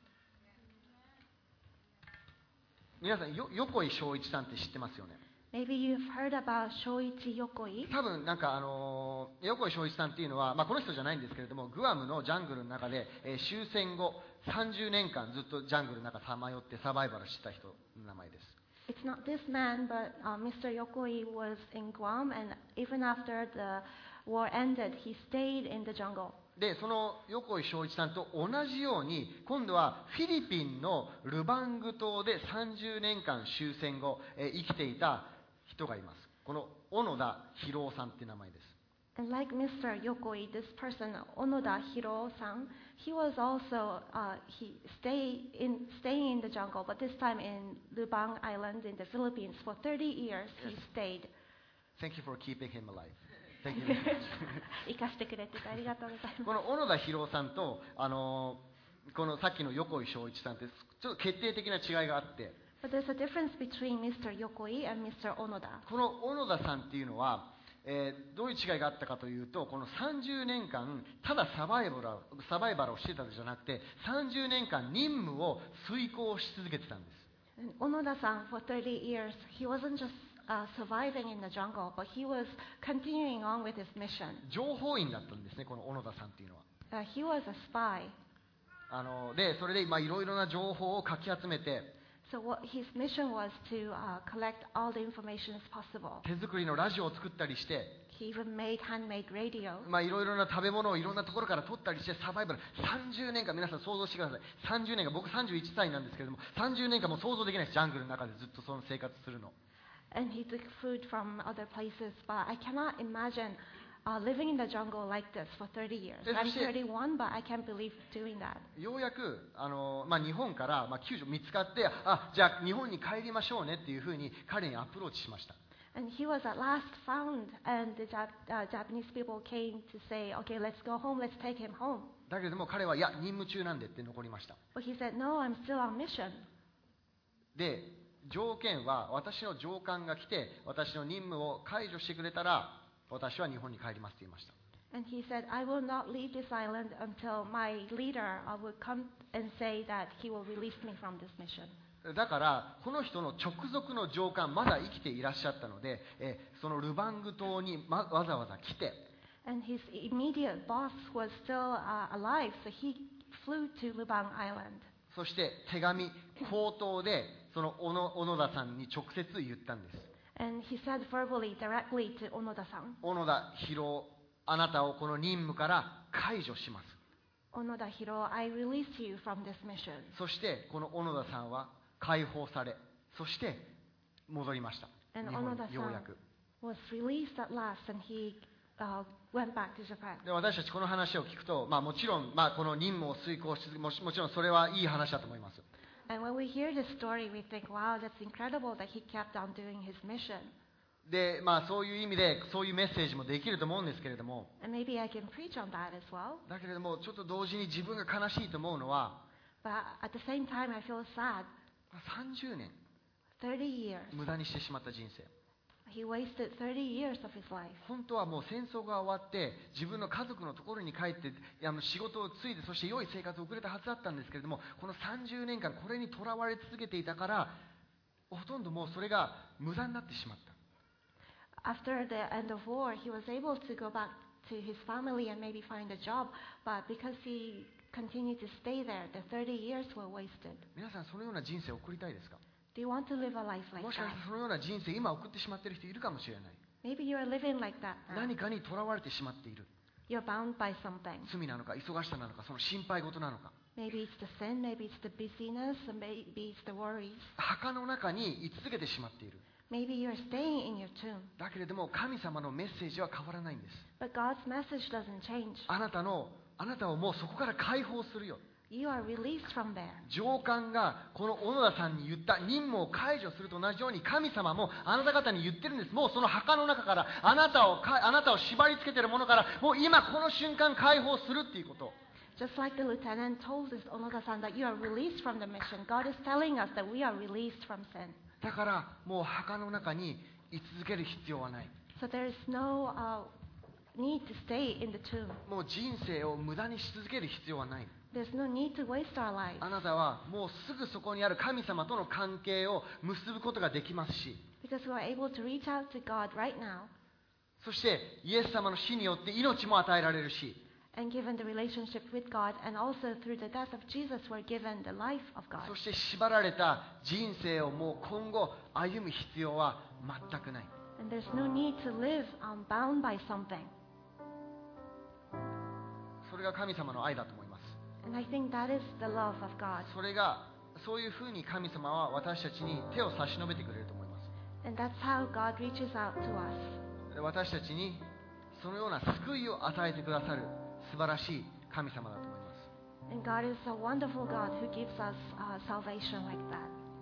皆さん、横井正一さんって知ってますよね。 Maybe you've heard about Shoichi Yokoi. 多分なんか横井正一さんっていうのは、この人じゃないんですけれども、グアムのジャングルの中で、終戦後30年間ずっとジャングルの中さまよってサバイバルした人の名前です。 It's not this man, but Mr. Yokoi was in Guam, and even after the war ended, he stayed in the jungle. でその横井正一さんと同じように今度はフィリピンのルバング島で30年間終戦後、生きていた人がいます。この小野田博夫さんっていう名前です。 And like Mr. Yokoi, this person, Onoda Hiro-san, he was also staying in the jungle, but this time in Lubang Island in the Philippines. For 30 years, he stayed. Thank you for keeping him alive. Thank you very much. 生かしてくれててありがとうございます。 この小野田博夫さんとこのさっきの横井正一さんってちょっと決定的な違いがあって、 But there's a difference between Mr. Yokoi and Mr. Onoda. この小野田さんっていうのは、どういう違いがあったかというと、この30年間ただサバイバルをしてたんじゃなくて、30年間任務を遂行し続けてたんです。 And Onoda-san, for 30 years, he wasn't just surviving in the jungle, but he was continuing on with his mission. 情報員だったんですね、この小野田さんっていうのは。 He was a spy. でそれでいろいろな情報をかき集めて、 So his mission was to collect all the information as possible. 手作りのラジオを作ったりして、 He even made handmade radio. いろいろな食べ物をいろんなところから取ったりしてサバイバル30年間、皆さん想像してください。30年間、僕31歳なんですけれども、30年間も想像できないです。ジャングルの中でずっとその生活するの。 And he took food from other places, but I cannot imagine living in the jungle like this for 30 years. I'm 31, but I can't believe doing that. ようやく日本から、救助見つかって、じゃあ日本に帰りましょうねっていうふうに彼にアプローチしました。 And he was at last found, and the Japanese people came to say, okay, let's go home, let's take him home. だけれども彼は、いや、任務中なんでって残りました。 But he said, no, I'm still on mission. で、条件は私の上官が来て、私の任務を解除してくれたら、私は日本に帰りますと言いました。 And he said, I will not leave this island until my leader will come and say that he will release me from this mission. だからこの人の直属の上官まだ生きていらっしゃったので、そのルバング島にわざわざ来て、 And his immediate boss was still alive, so he flew to Lubang Island. そして手紙口頭でその小野田さんに直接言ったんです。 And he said verbally, directly to Onoda-san, 小野田博、あなたをこの任務から解除します。 Onoda Hiro, I release you from this mission. そしてこの小野田さんは解放され、そして戻りました。 And 日本に Onoda-san ようやく。 was released at last, and he went back to Japan. で私たちこの話を聞くと、もちろん、この任務を遂行しもちろんそれはいい話だと思います。 And when we hear this story, we think, wow, that's incredible that he kept on doing his mission. で、そういう意味でそういうメッセージもできると思うんですけれども、 And maybe I can preach on that as well. だけれどもちょっと同時に自分が悲しいと思うのは、 But at the same time, I feel sad. 30年 30 years. 無駄にしてしまった人生。 He wasted 30 years of his life. 本当はもう戦争が終わって自分の家族のところに帰って仕事を継いで、そして良い生活を送れたはずだったんですけれども、この30年間これにとらわれ続けていたから、ほとんどもうそれが無駄になってしまった。 After the end of war, he was able to go back to his family and maybe find a job, but because he continued to stay there, the 30 years were wasted. 皆さんそのような人生を送りたいですか？ Do you want to live a life like もしかした that? らそのような人生今送ってしまっている人いるかもしれない。 Maybe you are living like that now. 何かにとらわれてしまっている。 You're bound by something. 罪なのか忙しさなのか、その心配事なのか。 Maybe it's the sin, maybe it's the busyness, and maybe it's the worries. 墓の中に居続けてしまっている。 Maybe you're staying in your tomb. だけれども神様のメッセージは変わらないんです。 But God's message doesn't change. あなたをもうそこから解放するよ。 You are released from there. 上官がこの小野田さんに言った任務を解除すると同じように、神様もあなた方に言ってるんです。もうその墓の中からあなたを縛り付けているものから、もう今この瞬間解放するっていうこと。 Just like the lieutenant told this Onoda-san that you are released from the mission, God is telling us that we are released from sin. だからもう墓の中に居続ける必要はない。 So there is no need to stay in the tomb. もう人生を無駄にし続ける必要はない。 There's no need to waste our lives. あなたはもうすぐそこにある神様との関係を結ぶことができますし、 Because we are able to reach out to God right now そしてイエス様の死によって命も与えられるし、 and given the relationship with God, and also through the death of Jesus we're given the life of God. そして縛られた人生をもう今後歩む必要は全くない。 And there's no need to live bound by something. それが神様の愛だと思います。 And I think that is the love of God. そういうふうに神様は私たちに手を差し伸べてくれると思います。 And that's how God reaches out to us. で私たちにそのような救いを与えてくださる素晴らしい神様だと思います。 And God is a wonderful God who gives us salvation like that.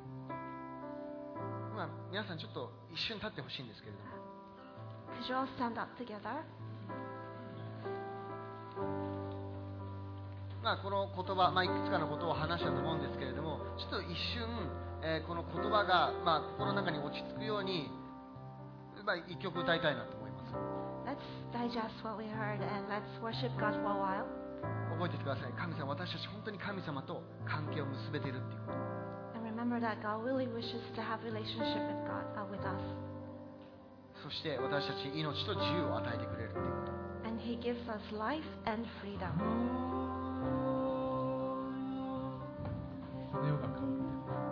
皆さんちょっと一瞬立ってほしいんですけれども、 Could you all stand up together? この言葉、いくつかのことを話したと思うんですけれども、ちょっと一瞬、この言葉が、心の中に落ち着くように、一曲歌いたいなと思います。 Let's digest what we heard and let's worship God for a while. 覚えててください。神様、私たち本当に神様と関係を結べているっていうこと。 And remember that God really wishes to have relationship with us. そして私たちに命と自由を与えてくれるということ。 And He gives us life and freedom. この世が変わっても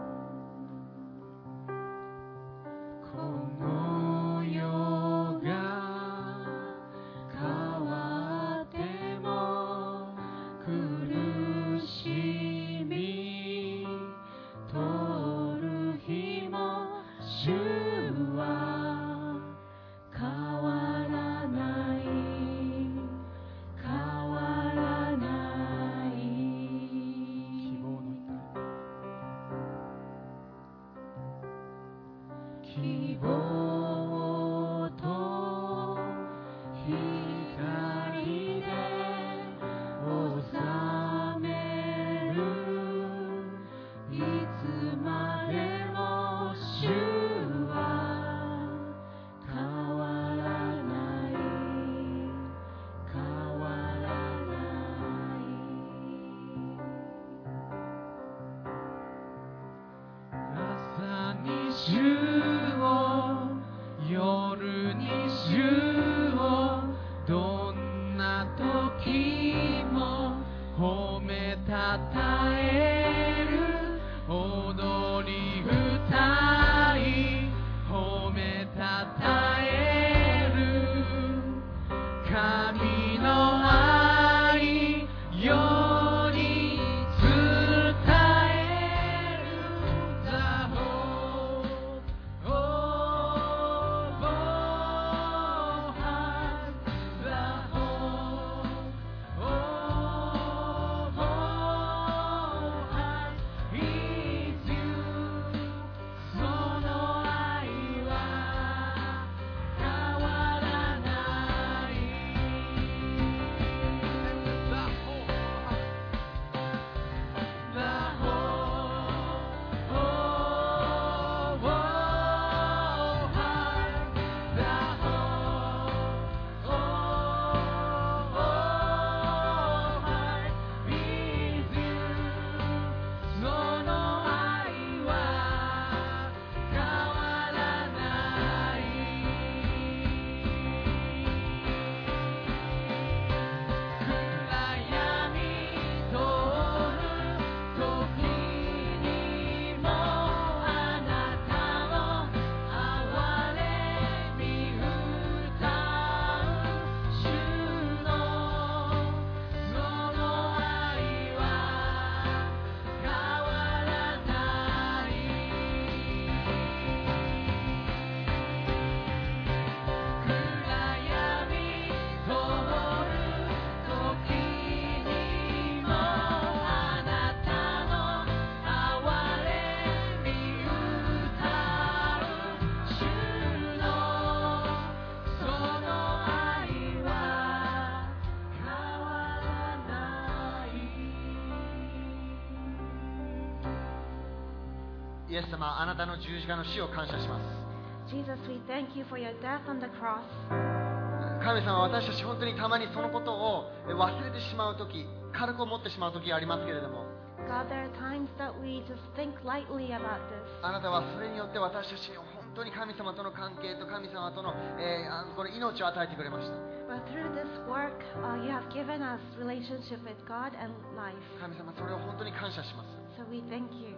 イエス様、あなたの十字架の死を感謝します。 Jesus, we thank you for your death on the cross. 神様、私たち本当にたまにそのことを忘れてしまうとき、軽く思ってしまうときがありますけれども、 God, there are times that we just think lightly about this. あなたはそれによって私たちに本当に神様との関係と神様との、この命を与えてくれました。 But through this work, you have given us relationship with God and life. 神様、それを本当に感謝します。 So we thank you.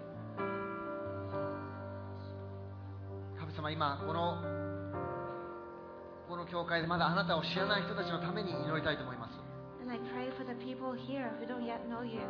神様、今この教会でまだあなたを知らない人たちのために祈りたいと思います。 And I pray for the people here who don't yet know you.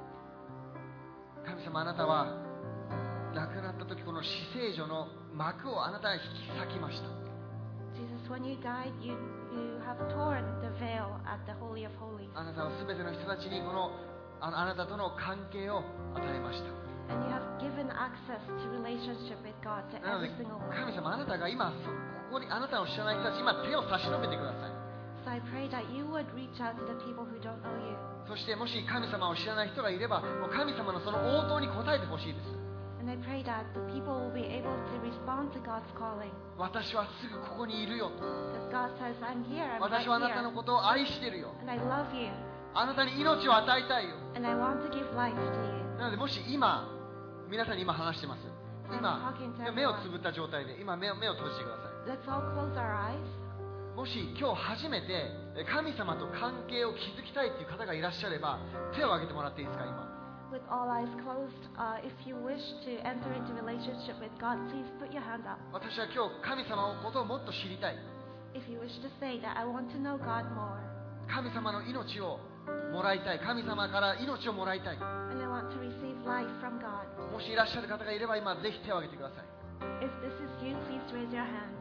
神様、あなたは亡くなった時、この死聖所の幕をあなたは引き裂きました。 Jesus, when you died, you have torn the veil at the Holy of Holies. あなたはすべての人たちにあなたとの関係を与えました。 And you have given access to relationship with God to なので every single one. 神様、あなたが今ここにあなたを知らない人たち、今手を差し伸べてください。 So I pray that you would reach out to the people who don't know you. そしてもし神様を知らない人がいれば、もう神様のその応答に応えてほしいです。 And I pray that the people will be able to respond to God's calling. 私はすぐここにいるよと。 Because God says, I'm here, I'm right 私はあなた here. のことを愛してるよ。 And I love you. あなたに命を与えたいよ。 And I want to give life to you. なのでもし今皆さんに今話してます。今、目をつぶった状態で、今目を閉じてください。 Let's all close our eyes. もし今日初めて神様と関係を築きたいという方がいらっしゃれば、手を挙げてもらっていいですか、今。 With all eyes closed, if you wish to enter into relationship with God, please put your hand up. 私は今日神様のことをもっと知りたい。 If you wish to say that I want to know God more, 神様の命をもらいたい。神様から命をもらいたい。 and I want to receive life from God. もしいらっしゃる方がいれば今ぜひ手を挙げてください。 If this is you, please raise your hand.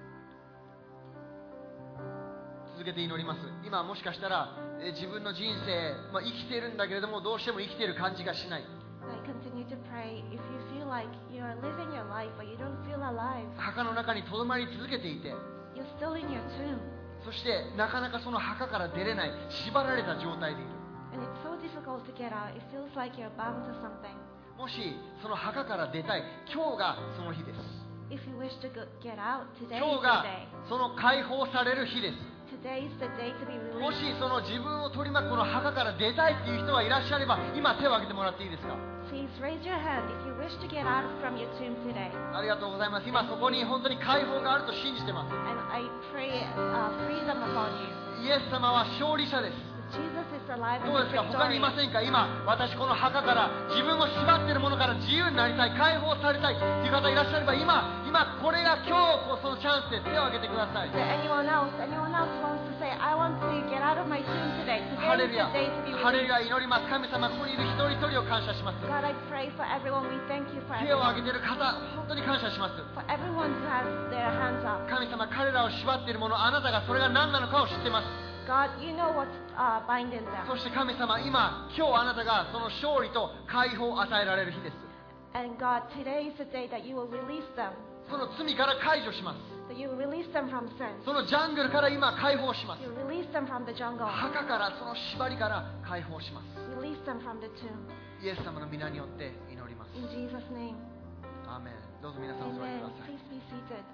続けて祈ります。今もしかしたら自分の人生、生きているんだけれどもどうしても生きている感じがしない。 I continue to pray. If you feel like you are living your life but you don't feel alive, 墓の中にとどまり続けていて、 you're still in your tomb, そしてなかなかその墓から出れない、縛られた状態でいる。 and it's so difficult to get out. It feels like you're bound to something. もしその墓から出たい、今日がその日です。 If you wish to get out, today 今 is 日 the が day. その解放される日です。 Today is the day to be も released. しその自分を取り巻くこの墓から出たいっていう人がいらっしゃれば、今手を挙げてもらっていいですか。 Please raise your hand if you wish to get out from your tomb today. ありがとうございます。今そこに本当に解放があると信じてます。 And I pray freedom upon you. イエス様は勝利者です。 Jesus is alive どう and ですか、他にいま victorious. せんか。今私この墓から自分を縛っているものから自由になりたい、解放されたいという方いらっしゃれば、今これが今日そのチャンスで手を挙げてください。 Is there anyone else? Anyone else wants to say, I want to get out of my tomb today. ハレ Today ル is ヤ the day to be ハレル released. ヤ、祈ります。神様、ここにいる一人一人を感謝します。 God, I pray for everyone. We thank you for 手を挙 everyone. げている方、本当に感謝します。 For everyone who has their hands up. 神様、彼らを縛っているもの、あなたがそれが何なのかを知ってます。 God, you know what's binding them. そして神様、今日あなたがその勝利と解放を与えられる日です。 And God, today is the day that you will release them. その罪から解除します。 That you will release them from sin. そのジャングルから今解放します。 You release them from the jungle. 墓からその縛りから解放します。 Release them from the tomb. イエス様の皆によって祈ります。 In Jesus' name. アーメン。どうぞ皆さんお座りく Amen. ださい。 Please be seated.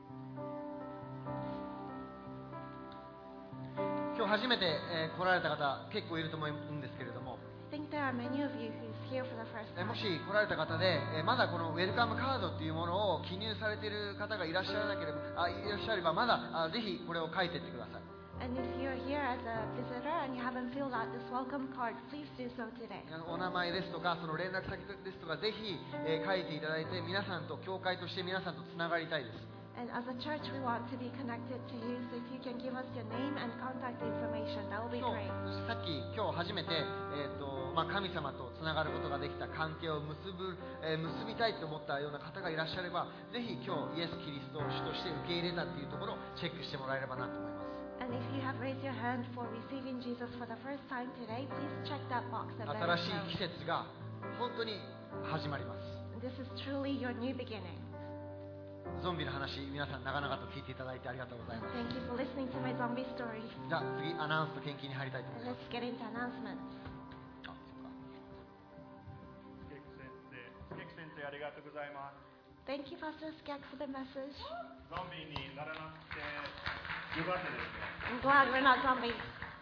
今日初めて、来られた方結構いると思うんですけれども、 I think there are many of you who's here for the first も time. し来られた方で、まだこのウェルカムカードっていうものを記入されている方がいらっしゃらなければ、いらっしゃればまだぜひこれを書いていってください。 And if you're here as a visitor and you haven't filled out this welcome card, please do so today. お名前ですとかその連絡先ですとかぜひ、書いていただいて、皆さんと教会として皆さんとつながりたいです。 And as a church, we want to be connected to you. So if you can give us your name and contact information, that will be 今 great. 日さっき今日初めて、神様とつながることができた関係を結びたいと思ったような方がいらっしゃれば、ぜひ今日イエス・キリストを主として受け入れたっていうところをチェックしてもらえればなと思います。 And if you have raised your hand for receiving Jesus for the first time today, please check that box and let 新 us しい know. 季節が本当に始まります。 This is truly your new beginning. ゾンビの話、皆さん長々と聞いていただいてありがとうござい And ます。 thank you for listening to my zombie story. じゃあ次アナウンスと献金に入りたいと思い And ます。 let's get into announcements. あ、そっか。 スケック先生ありがとうございます。 Thank you, Pastor Skek, for the message. ゾンビにならなくてよかったですね。 I'm glad we're not zombies.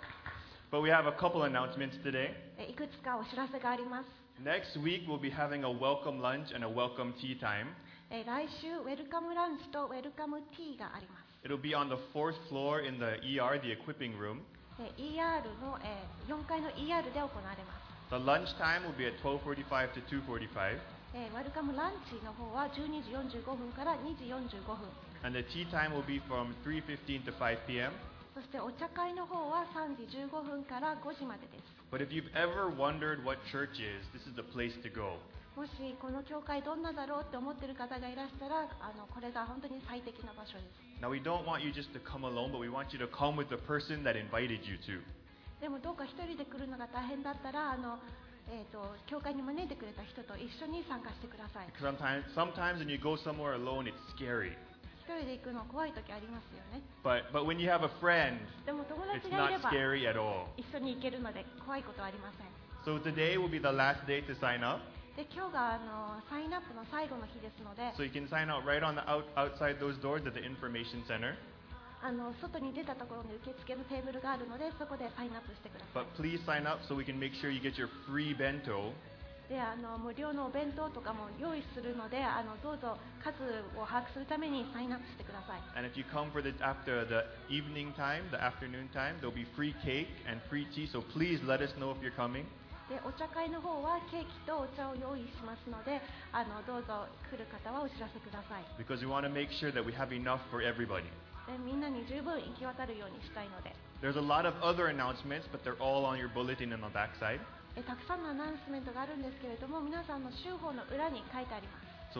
But we have a couple announcements today. いくつかお知らせがあります。 Next week we'll be having a welcome lunch and a welcome tea time. 来週、ウェルカムランチとウェルカムティーがあります。 It'll be on the 4th floor in the ER, the equipping room. ER の、4階の ER で行われます。 The lunch time will be at 12:45 to 2:45. ウェルカムランチの方は12時45分から2時45分。 And the tea time will be from 3:15 to 5 p.m. そしてお茶会の方は3時15分から5時までです。 But if you've ever wondered what church is, this is the place to go. もしこの教会どんなだろうって思ってる方がいらしたら、これが本当に最適な場所です。 Now we don't want you just to come alone, but we want you to come with the person that invited you to. でもどうか一人で来るのが大変だったら、教会に招いてくれた人と一緒に参加してください。 Sometimes when you go somewhere alone, it's scary. 一人で行くの怖い時ありますよね。 But when you have a friend, でも友 it's 達がいれ not ば scary at all. 一緒に行けるので怖いことはありません。 So today will be the last day to sign up. で今日がサインアップの最後の日ですので、 So you can sign out right on the outside those doors at the information center. 外に出たところに受付のテーブルがあるので、そこでサインアップしてください。 But please sign up so we can make sure you get your free bento. で無料のお弁当とかも用意するのでどうぞ数を把握するためにサインアップしてください。 And if you come for after the evening time, the afternoon time, there'll be free cake and free tea. So please let us know if you're coming. でお茶会の方はケーキとお茶を用意しますのでどうぞ来る方はお知らせください。 Because we want to make sure that we have enough for everybody. でみんなに十分行き渡るようにしたいので There's a lot of other announcements, but they're all on your bulletin on the back side. たくさんのアナウンスメントがあるんですけれども皆さんの週報の裏に書いてあります。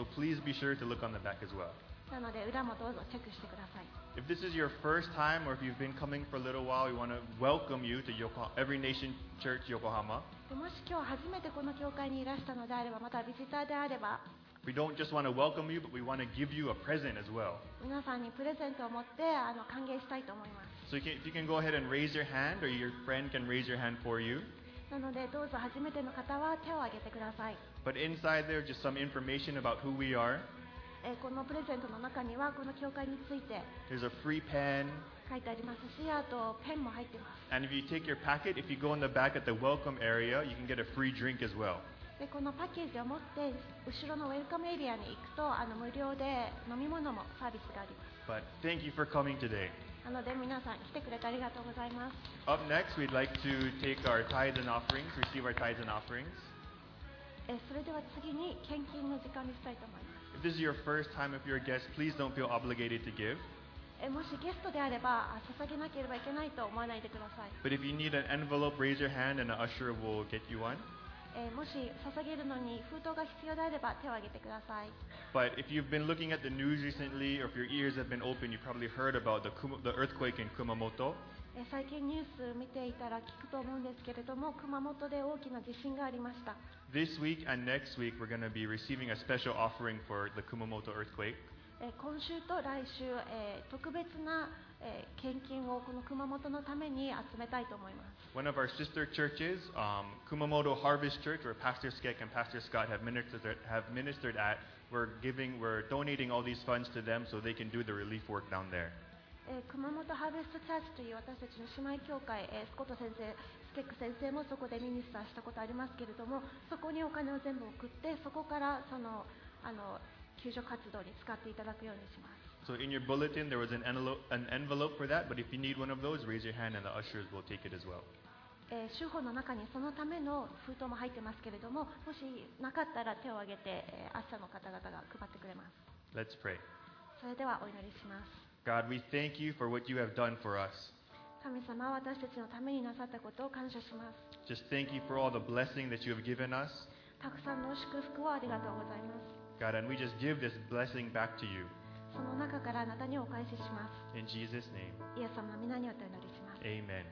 So please be sure to look on the back as well. なので裏もどうぞチェックしてください。 If this is your first time or if you've been coming for a little while, we want to welcome you to Every Nation Church Yokohama. でもし今日初めてこの教会にいらしたのであればまたビジターであれば We don't just want to welcome you, but we want to give you a present as well. 皆さんにプレゼントを持って歓迎したいと思います。 So if you can go ahead and raise your hand, or your friend can raise your hand for you. なのでどうぞ初めての方は手を挙げてください。 But inside there, just some information about who we are. このプレゼントの中にはこの教会について There's a free pen. 書いてありますしあとペンも入っています。 And if you take your packet, if you go in the back at the welcome area, you can get a free drink as well. でこのパッケージを持って後ろのウェルカムエリアに行くと無料で飲み物もサービスがあります。 But thank you for coming today. なので皆さん来てくれてありがとうございます。 Up next, we'd like to take our tithes and offerings, receive our tithes and offerings. それでは次に献金の時間にしたいと思います。 If this is your first time, if you're a guest, please don't feel obligated to give. もしゲストであれば捧げなければいけないと思わないでください。 But if you need an envelope, raise your hand and an usher will get you one. もし捧げるのに封筒が必要であれば手を挙げてください。 But if you've been looking at the news recently, or if your ears have been open, you've probably heard about the earthquake in Kumamoto. 最近ニュース見ていたら聞くと思うんですけれども熊本で大きな地震がありました。 This week and next week, we're going to be receiving a special offering for the Kumamoto earthquake. 今週と来週、特別な、献金をこの熊本のために集めたいと思います。 One of our sister churches, Kumamoto Harvest Church, where Pastor Skek and Pastor Scott have ministered at, we're donating all these funds to them so they can do the relief work down there. 熊本ハーベストチャーチという私たちの姉妹教会、スコット先生、スケック先生もそこでミニスターしたことありますけれどもそこにお金を全部送ってそこから救助活動に使っていただくようにします。 So in your bulletin, there was an envelope for that, but if you need one of those, raise your hand and the ushers will take it as well. 週報の中にそのための封筒も入ってますけれどももしなかったら手を挙げて、朝の方々が配ってくれます。 Let's pray. それではお祈りします。 God, we thank you for what you have done for us. 神様は私たちのためになさったことを感謝します。 Just thank you for all the blessing that you have given us. たくさんの祝福をありがとうございます。 God, and we just give this blessing back to you. その中からあなたにお返しします。 In Jesus' name, イエス様の皆によってお祈りします。 amen.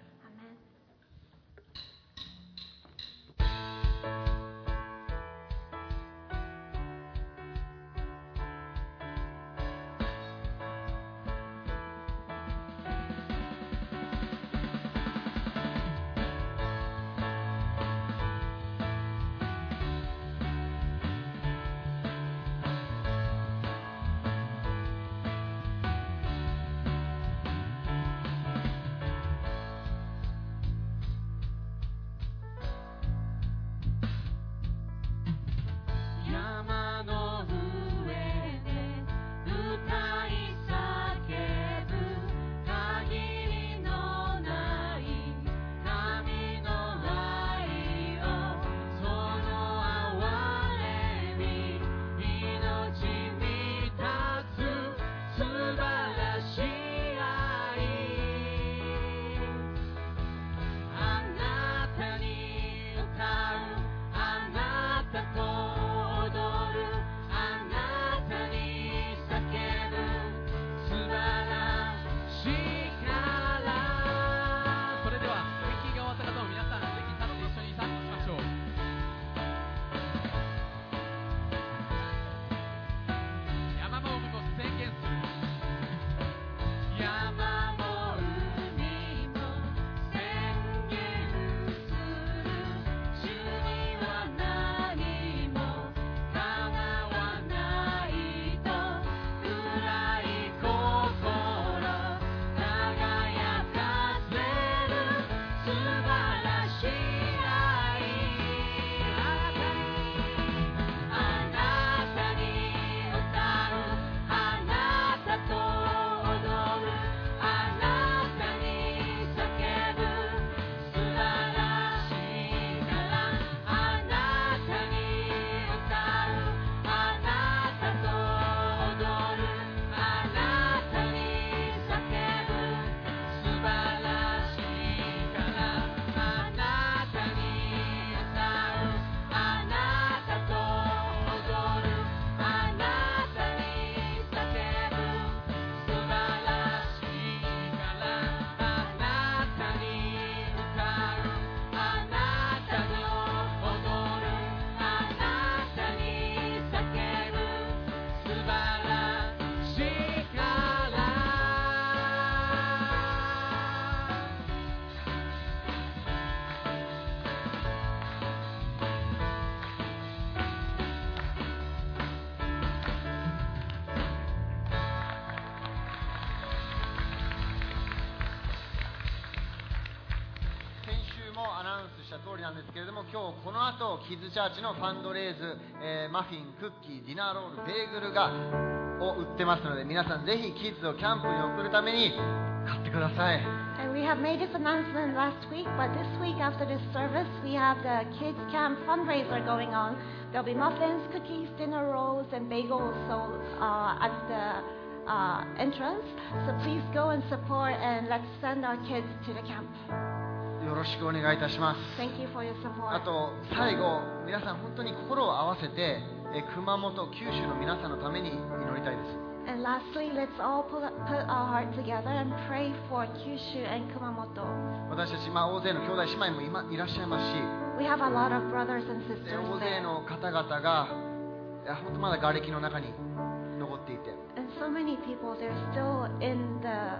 今日この後キッズチャーチのファンドレイズ、マフィン、クッキー、ディナーロール、ベーグルを売ってますので、皆さんぜひキッズをキャンプに送るために買ってください。 And we have made this announcement last week, but this week after this service, we have the kids camp fundraiser going on. There'll be muffins, cookies, dinner rolls, and bagels sold at the entrance. So please go and support, and let's send our kids to the camp. よろしくお願いいたします。 Thank you for your あ support. と最後、皆さん本当に心を合わせて、熊本、九州の皆さんのために祈りたいです。 And lastly, let's all put our heart together and pray for Kyushu and Kumamoto. 私たち、大勢の兄弟姉妹もいらっしゃいますし、 We have a lot of brothers and 大 sisters 勢 there. の方々が本当まだ瓦礫の中に残っていて、 And so many people, they're still in the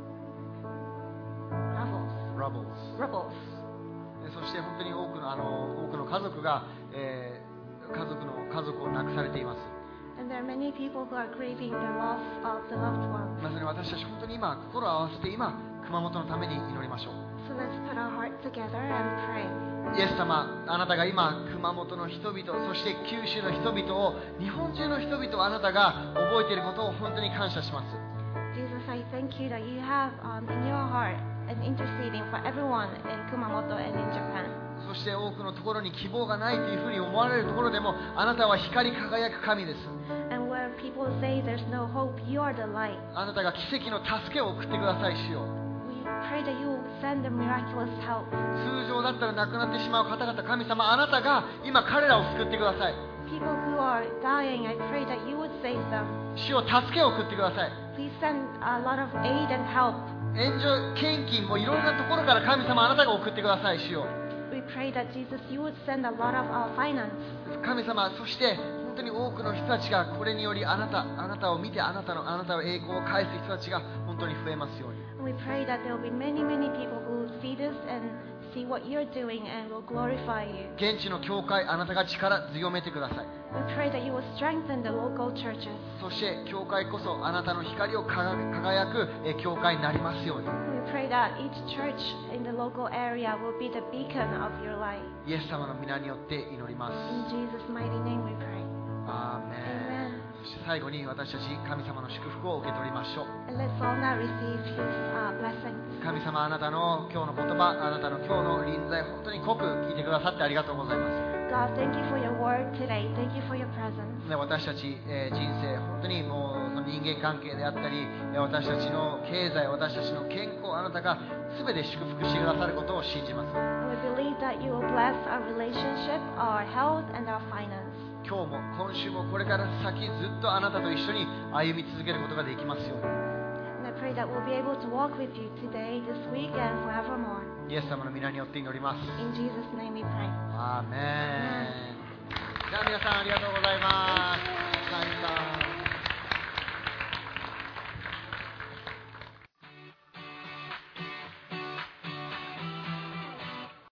rubbles. そして本当に多くの家族が、家族を亡くされています。 And there are many people who are grieving the loss of the loved ones. まさに私たち本当に今心を合わせて熊本のために祈りましょう。 So let's put our heart together and pray. イエス様、あなたが今熊本の人々、そして九州の人々を、日本中の人々をあなたが覚えていることを本当に感謝します。 Jesus, I thank you that you have in your heart and interceding for everyone in Kumamoto and in Japan. そして多くのところに希望がないというふうに思われるところでも、あなたは光り輝く神です。 And where people say there's no hope, you are the light. あなたが奇跡の助けを送ってください、主よ。 We pray that you will send the miraculous help. 通常だったら亡くなってしまう方々、神様、あなたが今彼らを救ってください。 People who are dying, I pray that you would save them. 主よ、助けを送ってください。 Please send a lot of aid and help. 援助献金もいろいろなところから神様、あなたが送ってください、主よ。 We pray that Jesus, you would send a lot of finance. 神様、そして本当に多くの人たちがこれによりあなたを見てあなたの栄光を返す人たちが本当に増えますように。 We pray that there will be many, many people who will see this and see what you're doing and will glorify you. 現地の教会、あなたが力強めてください。 We pray that you will strengthen the local churches. そして教会こそあなたの光を輝く教会になりますように。 We pray that each church in the local area will be the beacon of your light. イエス様の皆によって祈ります。 In Jesus' mighty name we pray. アーメン。 Amen. そして最後に私たち神様の祝福を受け取りましょう。 And let's all now receive his blessings. 神様、あなたの今日の言葉、あなたの今日の臨在、本当に濃く聞いてくださってありがとうございます。 God, thank you for your word today. Thank you for your presence. 私たち、人生、本当にもうその人間関係であったり、私たちの経済、私たちの健康、あなたが全て祝福してくださることを信じます。 And we believe that you will bless our relationship, our health, and our finance. 今日も今週もこれから先ずっとあなたと一緒に歩み続けることができますように。 And I pray that we'll be able to walk with you today, this week, and forevermore. イエス様の皆によって祈ります。 In Jesus' name we pray. アーメン。じゃあ皆さんありがとうございます。